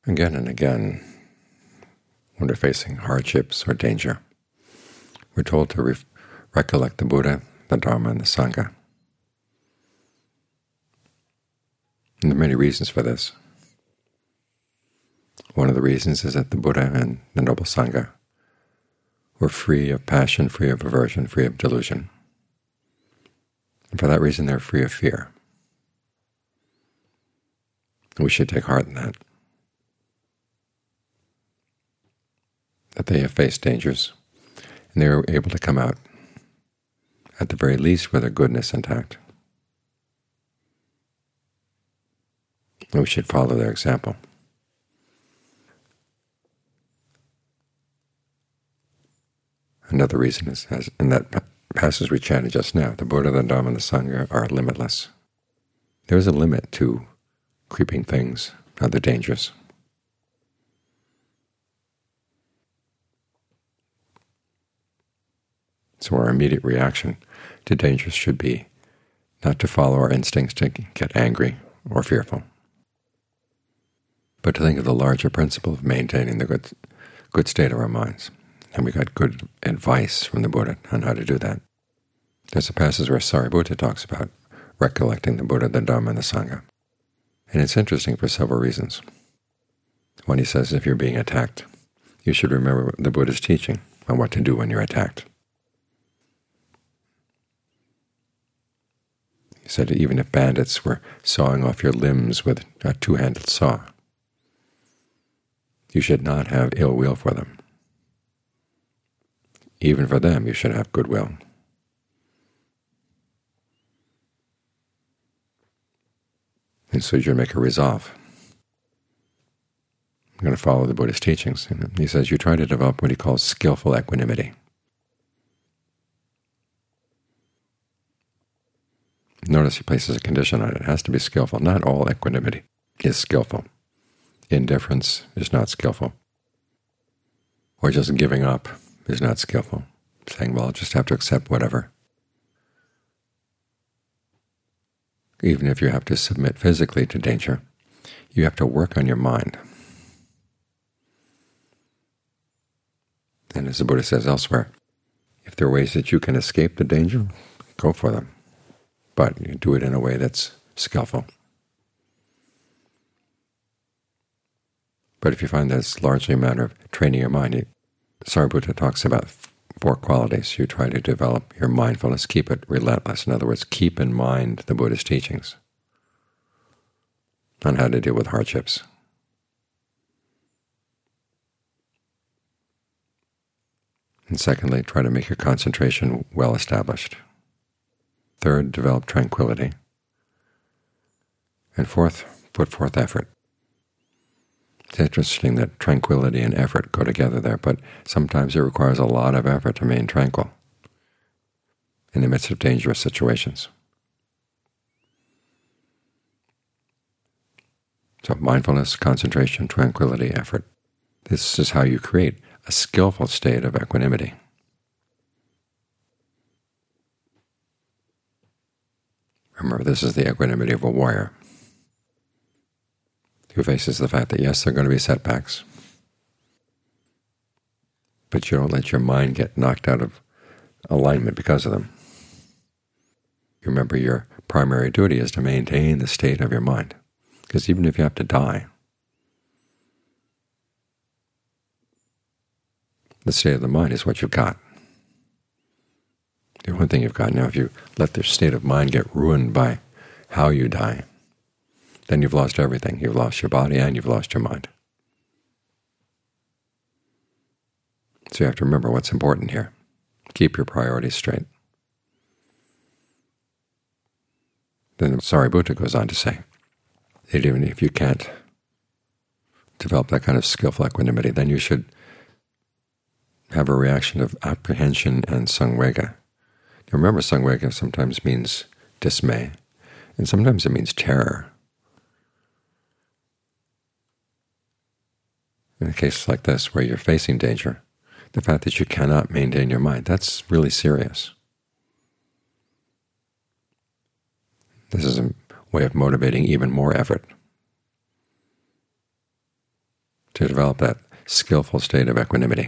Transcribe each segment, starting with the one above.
Again and again, when we're facing hardships or danger, we're told to recollect the Buddha, the Dharma, and the Sangha. And there are many reasons for this. One of the reasons is that the Buddha and the Noble Sangha were free of passion, free of aversion, free of delusion. And for that reason they're free of fear. We should take heart in that they have faced dangers, and they were able to come out, at the very least, with their goodness intact. And we should follow their example. Another reason is, as in that passage we chanted just now, the Buddha, the Dharma, and the Sangha are limitless. There is a limit to creeping things, other dangers. So our immediate reaction to dangers should be not to follow our instincts to get angry or fearful, but to think of the larger principle of maintaining the good state of our minds. And we got good advice from the Buddha on how to do that. There's a passage where Sariputta talks about recollecting the Buddha, the Dharma, and the Sangha. And it's interesting for several reasons. When he says if you're being attacked, you should remember the Buddha's teaching on what to do when you're attacked. He said even if bandits were sawing off your limbs with a two-handled saw, you should not have ill will for them. Even for them you should have goodwill. And so you should make a resolve. I'm going to follow the Buddha's teachings. And he says you try to develop what he calls skillful equanimity. Notice he places a condition on it. It has to be skillful. Not all equanimity is skillful. Indifference is not skillful. Or just giving up is not skillful. Saying, well, I'll just have to accept whatever. Even if you have to submit physically to danger, you have to work on your mind. And as the Buddha says elsewhere, if there are ways that you can escape the danger, go for them. But you do it in a way that's skillful. But if you find that it's largely a matter of training your mind, Sariputta talks about 4 qualities. You try to develop your mindfulness, keep it relentless. In other words, keep in mind the Buddha's teachings on how to deal with hardships. And secondly, try to make your concentration well established. Third, develop tranquility. And fourth, put forth effort. It's interesting that tranquility and effort go together there, but sometimes it requires a lot of effort to remain tranquil in the midst of dangerous situations. So mindfulness, concentration, tranquility, effort. This is how you create a skillful state of equanimity. Remember, this is the equanimity of a warrior who faces the fact that, yes, there are going to be setbacks, but you don't let your mind get knocked out of alignment because of them. You remember your primary duty is to maintain the state of your mind, because even if you have to die, the state of the mind is what you've got. The only thing you've got now, if you let the state of mind get ruined by how you die, then you've lost everything. You've lost your body and you've lost your mind. So you have to remember what's important here. Keep your priorities straight. Then Sariputta goes on to say that even if you can't develop that kind of skillful equanimity, then you should have a reaction of apprehension and samvega. Now remember, samvega sometimes means dismay, and sometimes it means terror. In a case like this, where you're facing danger, the fact that you cannot maintain your mind, that's really serious. This is a way of motivating even more effort. to develop that skillful state of equanimity.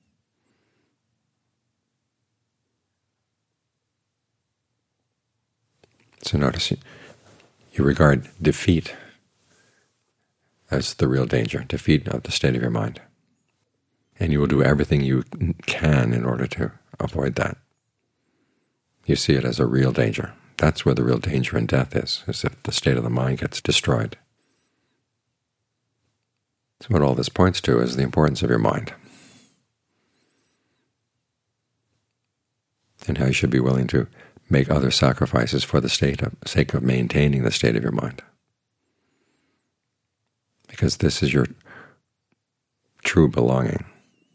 So notice you regard defeat as the real danger, defeat of the state of your mind. And you will do everything you can in order to avoid that. You see it as a real danger. That's where the real danger in death is if the state of the mind gets destroyed. So what all this points to is the importance of your mind, and how you should be willing to make other sacrifices for the sake of maintaining the state of your mind. Because this is your true belonging.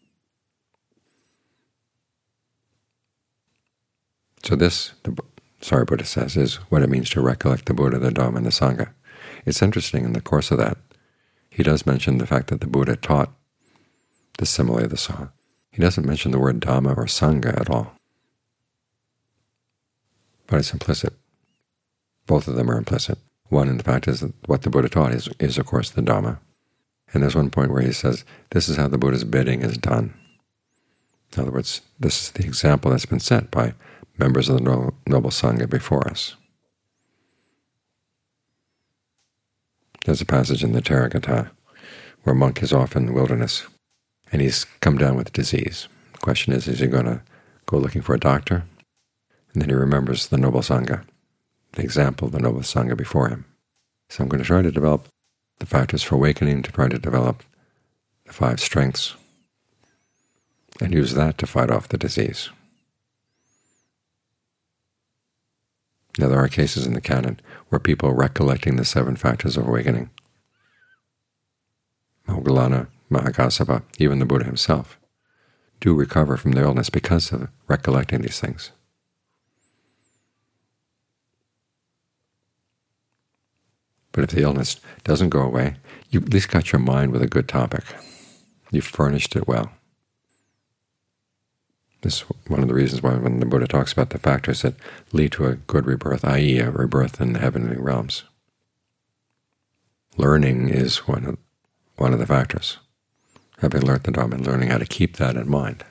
So this, the Sariputta says, is what it means to recollect the Buddha, the Dhamma, and the Sangha. It's interesting, in the course of that, he does mention the fact that the Buddha taught the simile of the saw. He doesn't mention the word Dhamma or Sangha at all. But it's implicit. Both of them are implicit. One, in fact, is that what the Buddha taught is of course, the Dhamma. And there's one point where he says, this is how the Buddha's bidding is done. In other words, this is the example that's been set by members of the Noble Sangha before us. There's a passage in the Therigatha where a monk is off in the wilderness, and he's come down with disease. The question is he going to go looking for a doctor? And then he remembers the Noble Sangha, the example of the Noble Sangha before him. So I'm going to try to develop the factors for awakening, to try to develop the 5 strengths, and use that to fight off the disease. Now, there are cases in the canon where people recollecting the 7 factors of awakening, Moggallana, Mahakassapa, even the Buddha himself, do recover from their illness because of recollecting these things. But if the illness doesn't go away, you've at least got your mind with a good topic. You've furnished it well. This is one of the reasons why when the Buddha talks about the factors that lead to a good rebirth, i.e. a rebirth in the heavenly realms. Learning is one of the factors. Having learned the Dhamma and learning how to keep that in mind.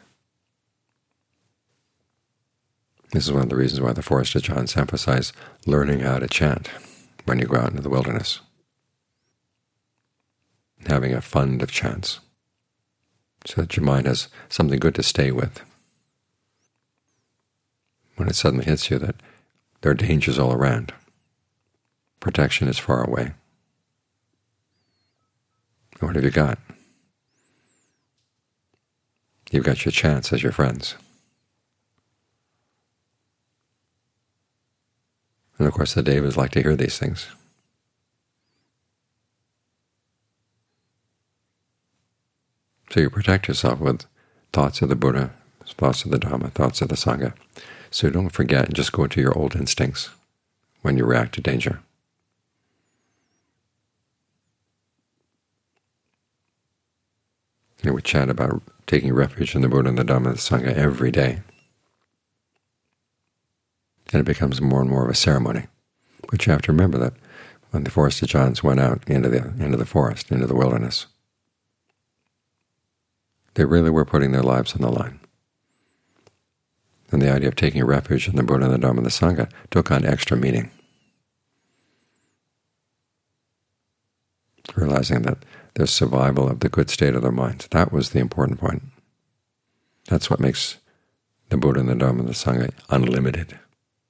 This is one of the reasons why the Forest Ajahns emphasize learning how to chant when you go out into the wilderness. Having a fund of chants, so that your mind has something good to stay with. When it suddenly hits you that there are dangers all around, protection is far away. What have you got? You've got your chants as your friends. And of course the Devas like to hear these things. So you protect yourself with thoughts of the Buddha, thoughts of the Dhamma, thoughts of the Sangha, so you don't forget and just go to your old instincts when you react to danger. We chat about taking refuge in the Buddha and the Dhamma and the Sangha every day. And it becomes more and more of a ceremony. But you have to remember that when the Forest Ajahns went out into the forest, into the wilderness, they really were putting their lives on the line. And the idea of taking refuge in the Buddha and the Dhamma and the Sangha took on extra meaning. Realizing that their survival of the good state of their minds, that was the important point. That's what makes the Buddha and the Dhamma and the Sangha unlimited.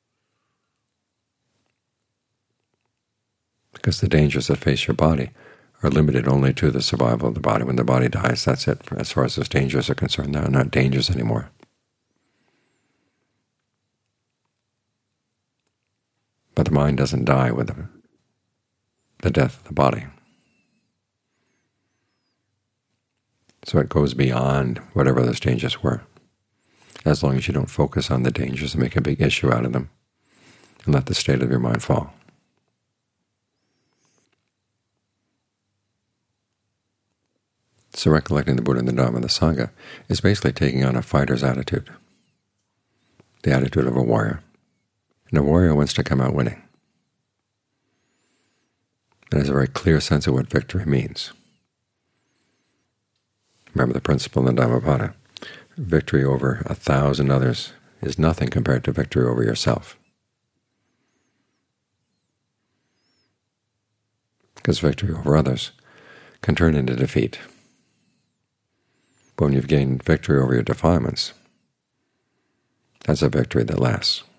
Because the dangers that face your body are limited only to the survival of the body. When the body dies, that's it. As far as those dangers are concerned, they're not dangers anymore. But the mind doesn't die with the death of the body. So it goes beyond whatever those dangers were, as long as you don't focus on the dangers and make a big issue out of them, and let the state of your mind fall. So recollecting the Buddha and the Dhamma and the Sangha is basically taking on a fighter's attitude, the attitude of a warrior. And a warrior wants to come out winning, and has a very clear sense of what victory means. Remember the principle in the Dhammapada. Victory over 1,000 others is nothing compared to victory over yourself. Because victory over others can turn into defeat. But when you've gained victory over your defilements, that's a victory that lasts.